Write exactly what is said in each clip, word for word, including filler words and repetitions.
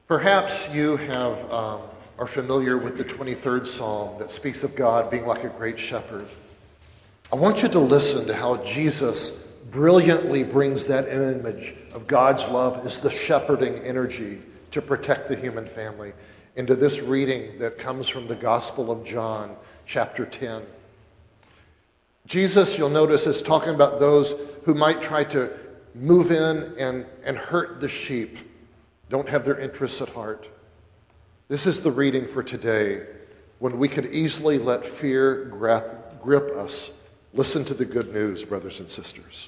Perhaps you have um, are familiar with the twenty-third Psalm that speaks of God being like a great shepherd. I want you to listen to how Jesus brilliantly brings that image of God's love as the shepherding energy to protect the human family into this reading that comes from the Gospel of John, chapter ten. Jesus, you'll notice, is talking about those who might try to move in and, and hurt the sheep, don't have their interests at heart. This is the reading for today, when we could easily let fear grip, grip us. Listen to the good news, brothers and sisters.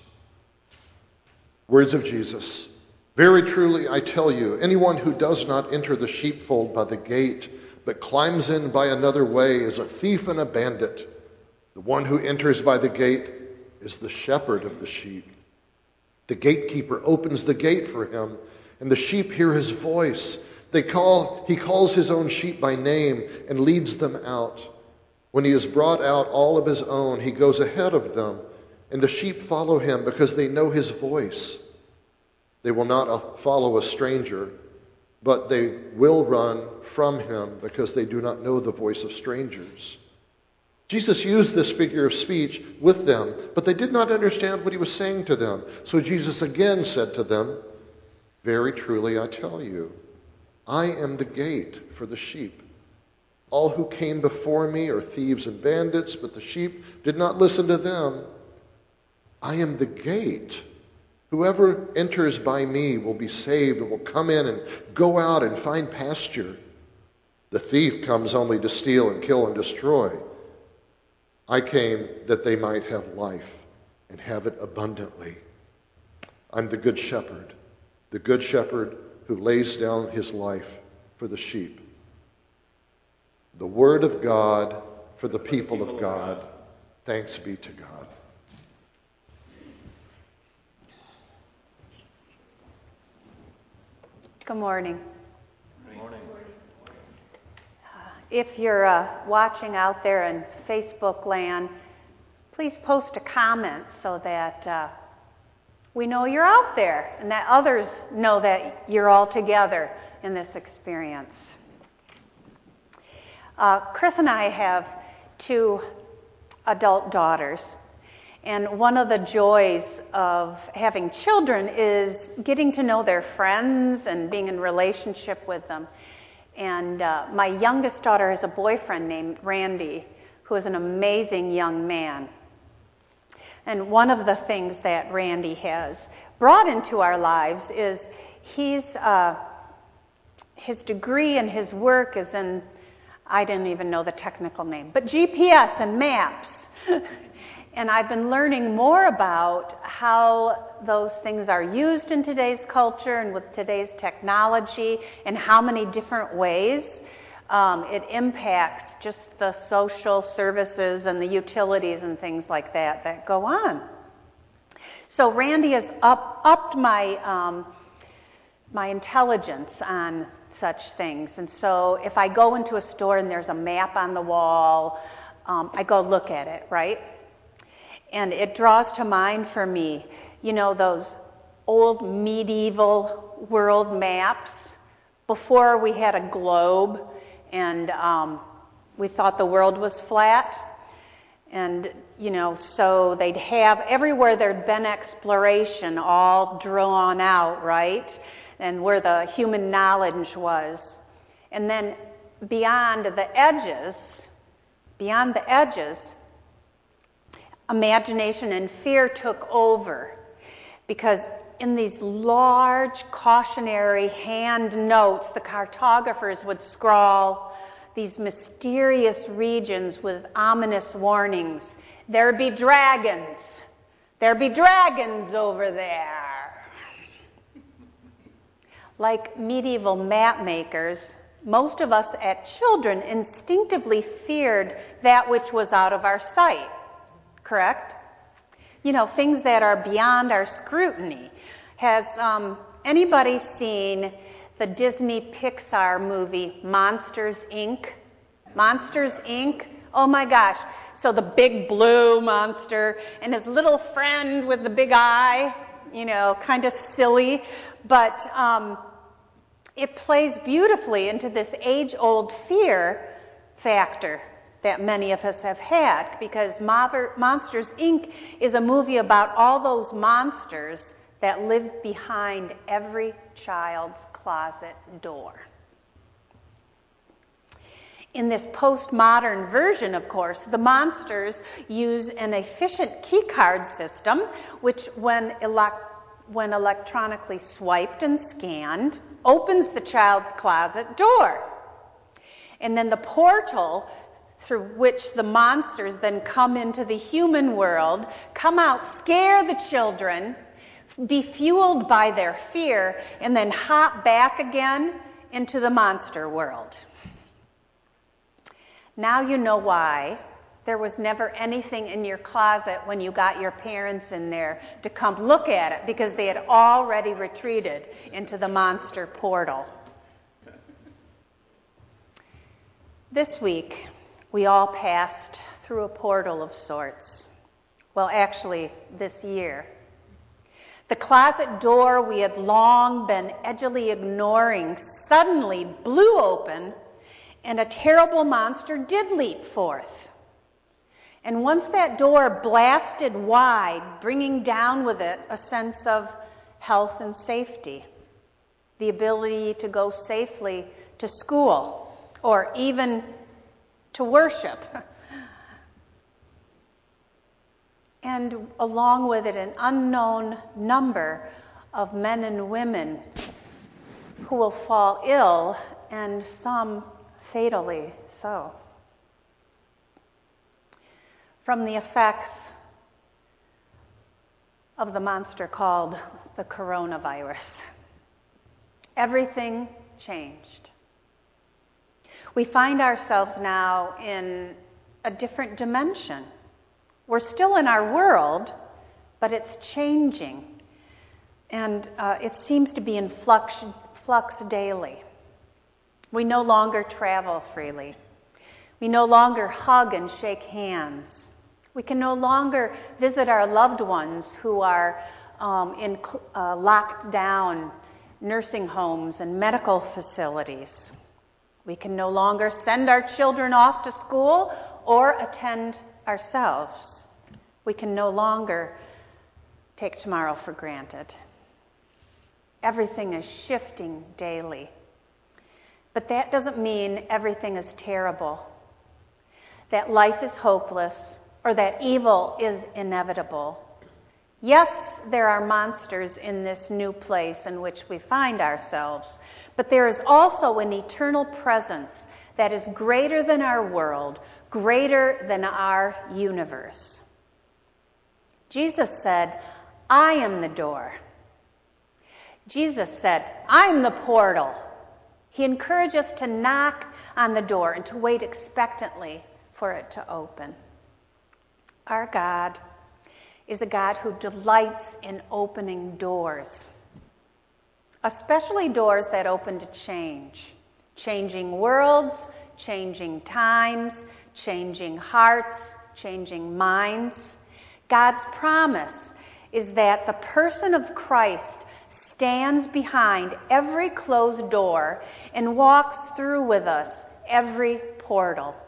Words of Jesus. Very truly I tell you, anyone who does not enter the sheepfold by the gate, but climbs in by another way, is a thief and a bandit. The one who enters by the gate is the shepherd of the sheep. The gatekeeper opens the gate for him, and the sheep hear his voice. They call, he calls his own sheep by name and leads them out. When he has brought out all of his own, he goes ahead of them, and the sheep follow him because they know his voice. They will not follow a stranger, but they will run from him because they do not know the voice of strangers. Jesus used this figure of speech with them, but they did not understand what he was saying to them. So Jesus again said to them, very truly I tell you, I am the gate for the sheep. All who came before me are thieves and bandits, but the sheep did not listen to them. I am the gate. Whoever enters by me will be saved and will come in and go out and find pasture. The thief comes only to steal and kill and destroy. I came that they might have life and have it abundantly. I'm the good shepherd, the good shepherd who lays down his life for the sheep. The word of God for the people of God. Thanks be to God. Good morning. Good morning. Uh, if you're uh, watching out there in Facebook land, please post a comment so that uh, we know you're out there and that others know that you're all together in this experience. Uh, Chris and I have two adult daughters, and one of the joys of having children is getting to know their friends and being in relationship with them. And uh, my youngest daughter has a boyfriend named Randy, who is an amazing young man. And one of the things that Randy has brought into our lives is he's uh, his degree and his work is in, I didn't even know the technical name, but G P S and maps. And I've been learning more about how those things are used in today's culture and with today's technology and how many different ways um, it impacts just the social services and the utilities and things like that that go on. So Randy has up, upped my, um, my intelligence on such things. And so if I go into a store and there's a map on the wall, um, I go look at it, right? And it draws to mind for me, you know, those old medieval world maps before we had a globe and um, we thought the world was flat. And, you know, so they'd have everywhere there'd been exploration all drawn out, right? And where the human knowledge was. And then beyond the edges, beyond the edges, imagination and fear took over, because in these large cautionary hand notes, the cartographers would scrawl these mysterious regions with ominous warnings. There be dragons. There be dragons over there. Like medieval map makers, most of us as children instinctively feared that which was out of our sight. Correct? You know, things that are beyond our scrutiny. Has um, anybody seen the Disney Pixar movie Monsters, Incorporated? Monsters, Incorporated? Oh my gosh. So the big blue monster and his little friend with the big eye, you know, kind of silly. But um, It plays beautifully into this age-old fear factor that many of us have had, because Monsters, Incorporated is a movie about all those monsters that live behind every child's closet door. In this postmodern version, of course, the monsters use an efficient keycard system, which when, elec- when electronically swiped and scanned, opens the child's closet door. And then the portal through which the monsters then come into the human world, come out, scare the children, be fueled by their fear, and then hop back again into the monster world. Now you know why there was never anything in your closet when you got your parents in there to come look at it, because they had already retreated into the monster portal. This week, we all passed through a portal of sorts. Well, actually, this year. The closet door we had long been edgily ignoring suddenly blew open, and a terrible monster did leap forth. And once that door blasted wide, bringing down with it a sense of health and safety, the ability to go safely to school, or even to worship. And along with it, an unknown number of men and women who will fall ill, and some fatally so, from the effects of the monster called the coronavirus. Everything changed. We find ourselves now in a different dimension. We're still in our world, but it's changing. And uh, it seems to be in flux, flux daily. We no longer travel freely. We no longer hug and shake hands. We can no longer visit our loved ones who are um, in uh, locked down nursing homes and medical facilities. We can no longer send our children off to school or attend ourselves. We can no longer take tomorrow for granted. Everything is shifting daily. But that doesn't mean everything is terrible, that life is hopeless, or that evil is inevitable. Yes, there are monsters in this new place in which we find ourselves, but there is also an eternal presence that is greater than our world, greater than our universe. Jesus said, I am the door. Jesus said, I'm the portal. He encouraged us to knock on the door and to wait expectantly for it to open. Our God is a God who delights in opening doors, especially doors that open to change, changing worlds, changing times, changing hearts, changing minds. God's promise is that the person of Christ stands behind every closed door and walks through with us every portal.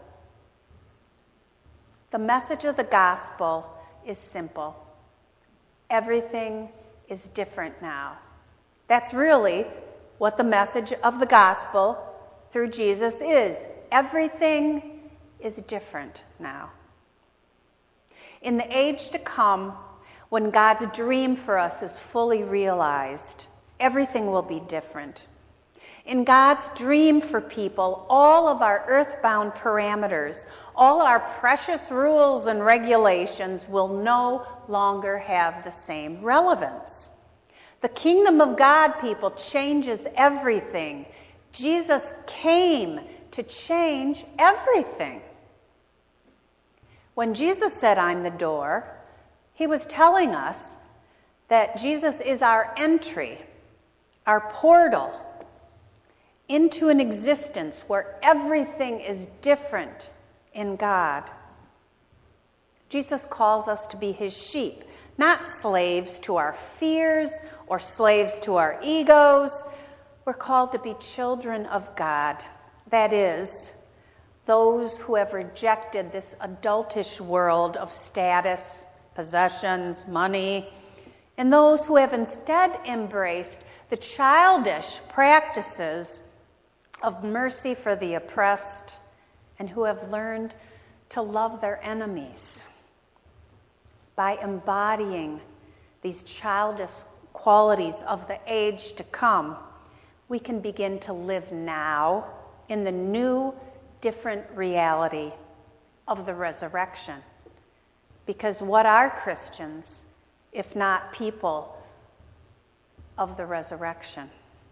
The message of the gospel is simple. Everything is different now. That's really what the message of the gospel through Jesus is. Everything is different now. In the age to come, when God's dream for us is fully realized, everything will be different. In God's dream for people, all of our earthbound parameters, all our precious rules and regulations will no longer have the same relevance. The kingdom of God, people, changes everything. Jesus came to change everything. When Jesus said, I'm the door, he was telling us that Jesus is our entry, our portal into an existence where everything is different in God. Jesus calls us to be his sheep, not slaves to our fears or slaves to our egos. We're called to be children of God. That is, those who have rejected this adultish world of status, possessions, money, and those who have instead embraced the childish practices of mercy for the oppressed and who have learned to love their enemies. By embodying these childish qualities of the age to come, we can begin to live now in the new, different reality of the resurrection. Because what are Christians if not people of the resurrection?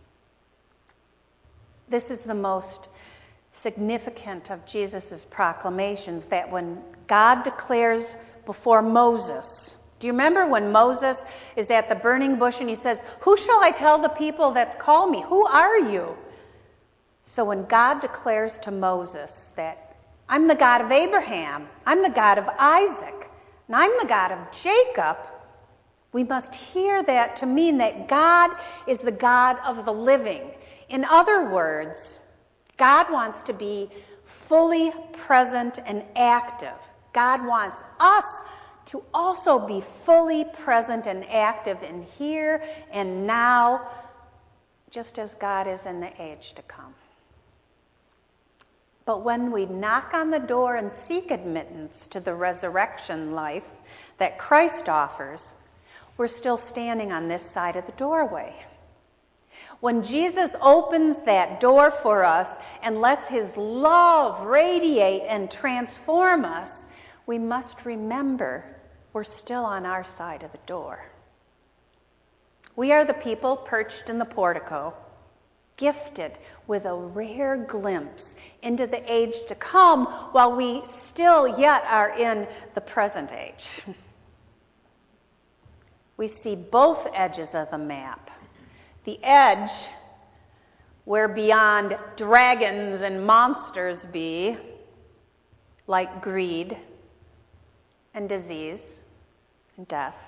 This is the most significant of Jesus' proclamations, that when God declares before Moses, do you remember when Moses is at the burning bush and he says, "Who shall I tell the people that's called me? Who are you?" So when God declares to Moses that I'm the God of Abraham, I'm the God of Isaac, and I'm the God of Jacob, we must hear that to mean that God is the God of the living. In other words, God wants to be fully present and active. God wants us to also be fully present and active in here and now, just as God is in the age to come. But when we knock on the door and seek admittance to the resurrection life that Christ offers, we're still standing on this side of the doorway. When Jesus opens that door for us and lets his love radiate and transform us, we must remember we're still on our side of the door. We are the people perched in the portico, gifted with a rare glimpse into the age to come while we still yet are in the present age. We see both edges of the map. The edge where beyond dragons and monsters be, like greed and disease and death.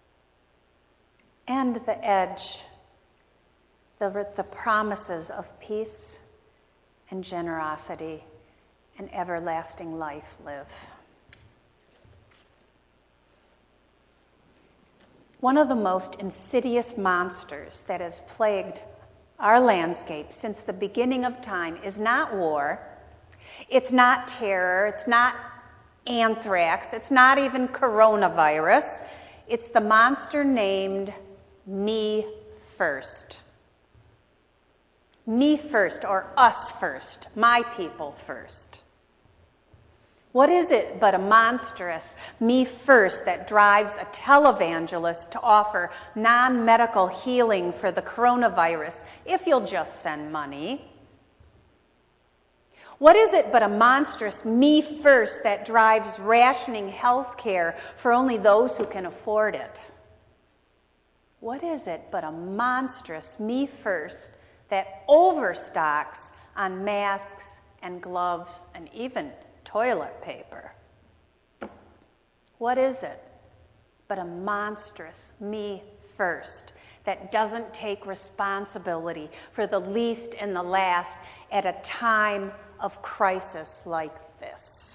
And the edge, the, the promises of peace and generosity and everlasting life live. One of the most insidious monsters that has plagued our landscape since the beginning of time is not war, it's not terror, it's not anthrax, it's not even coronavirus. It's the monster named me first. Me first, or us first, my people first. What is it but a monstrous me first that drives a televangelist to offer non-medical healing for the coronavirus if you'll just send money? What is it but a monstrous me first that drives rationing health care for only those who can afford it? What is it but a monstrous me first that overstocks on masks and gloves and even toilet paper? What is it but a monstrous me first that doesn't take responsibility for the least and the last at a time of crisis like this?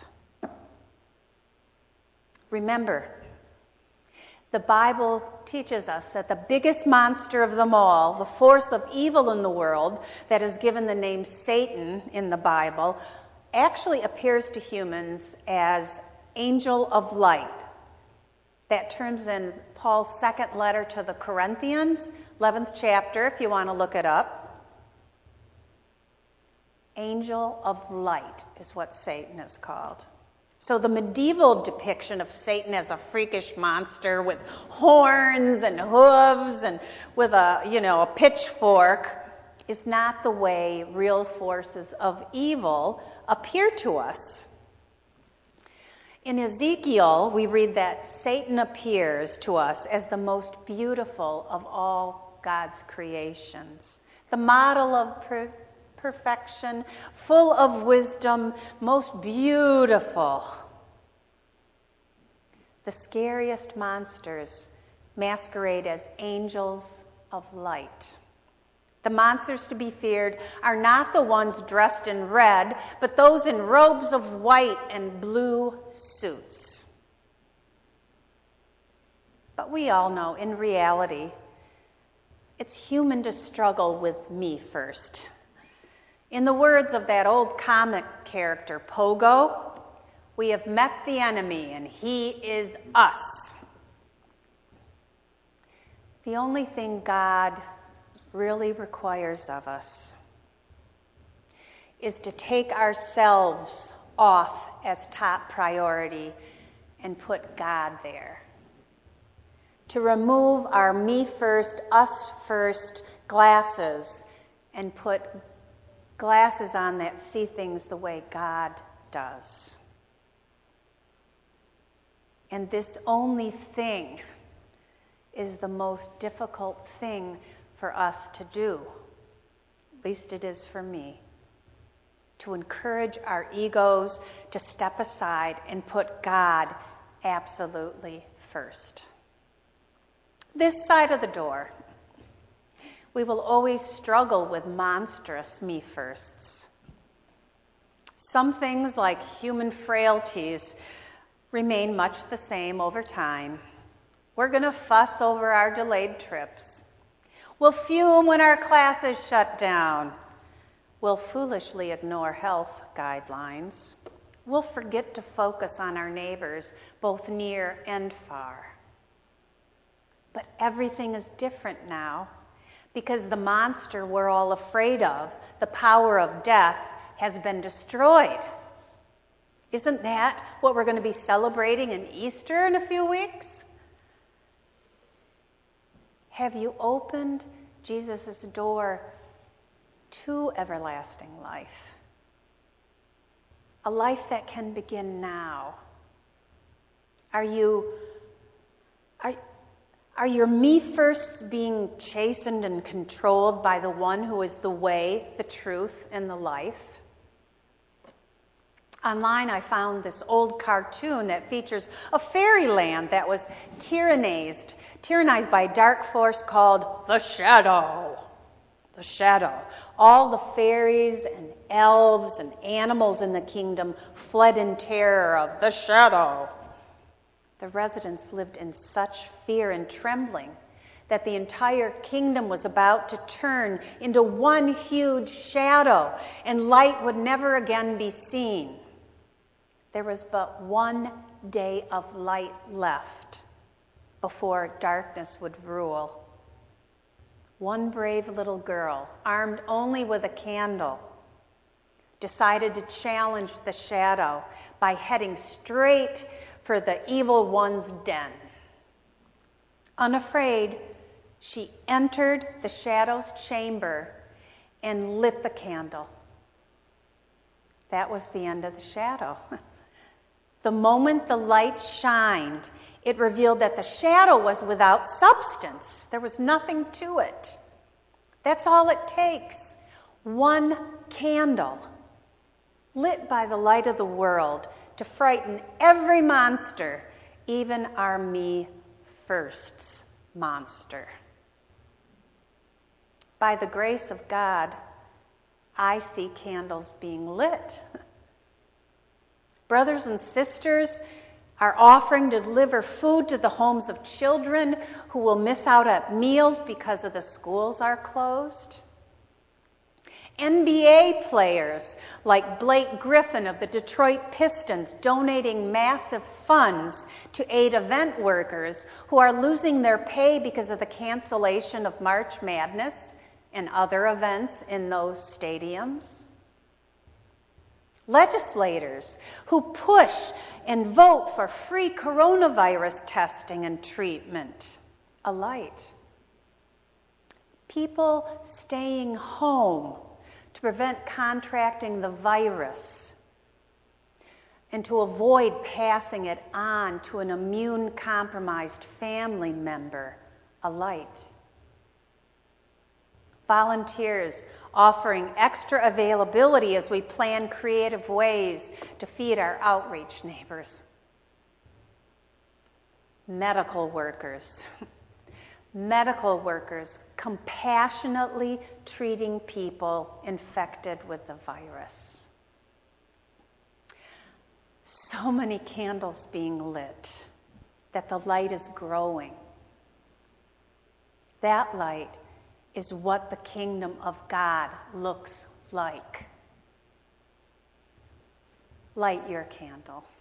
Remember, the Bible teaches us that the biggest monster of them all, the force of evil in the world that is given the name Satan in the Bible, actually appears to humans as angel of light. That term's in Paul's second letter to the Corinthians, eleventh chapter, if you want to look it up. Angel of light is what Satan is called. So the medieval depiction of Satan as a freakish monster with horns and hooves and with a, you know, a pitchfork is not the way real forces of evil appear to us. In Ezekiel, we read that Satan appears to us as the most beautiful of all God's creations, the model of per- perfection, full of wisdom, most beautiful. The scariest monsters masquerade as angels of light. The monsters to be feared are not the ones dressed in red, but those in robes of white and blue suits. But we all know, in reality, it's human to struggle with me first. In the words of that old comic character, Pogo, we have met the enemy and he is us. The only thing God really requires of us is to take ourselves off as top priority and put God there. To remove our me first, us first glasses and put glasses on that see things the way God does. And this only thing is the most difficult thing for us to do. At least it is for me. To encourage our egos to step aside and put God absolutely first. This side of the door, we will always struggle with monstrous me firsts. Some things, like human frailties, remain much the same over time. We're going to fuss over our delayed trips. We'll fume when our classes shut down. We'll foolishly ignore health guidelines. We'll forget to focus on our neighbors, both near and far. But everything is different now because the monster we're all afraid of, the power of death, has been destroyed. Isn't that what we're going to be celebrating in Easter in a few weeks? Have you opened Jesus' door to everlasting life? A life that can begin now. Are you, are, are your me firsts being chastened and controlled by the one who is the way, the truth, and the life? Online I found this old cartoon that features a fairyland that was tyrannized, tyrannized by a dark force called the Shadow. The Shadow. All the fairies and elves and animals in the kingdom fled in terror of the Shadow. The residents lived in such fear and trembling that the entire kingdom was about to turn into one huge shadow, and light would never again be seen. There was but one day of light left before darkness would rule. One brave little girl, armed only with a candle, decided to challenge the shadow by heading straight for the evil one's den. Unafraid, she entered the shadow's chamber and lit the candle. That was the end of the shadow. The moment the light shined, it revealed that the shadow was without substance. There was nothing to it. That's all it takes. One candle, lit by the light of the world, to frighten every monster, even our me first's monster. By the grace of God, I see candles being lit. Brothers and sisters are offering to deliver food to the homes of children who will miss out at meals because of the schools are closed. N B A players like Blake Griffin of the Detroit Pistons donating massive funds to aid event workers who are losing their pay because of the cancellation of March Madness and other events in those stadiums. Legislators who push and vote for free coronavirus testing and treatment. A light. People staying home to prevent contracting the virus and to avoid passing it on to an immune-compromised family member. A light. Volunteers offering extra availability as we plan creative ways to feed our outreach neighbors. Medical workers medical workers compassionately treating people infected with the virus. So many candles being lit that the light is growing. That light is what the kingdom of God looks like. Light your candle.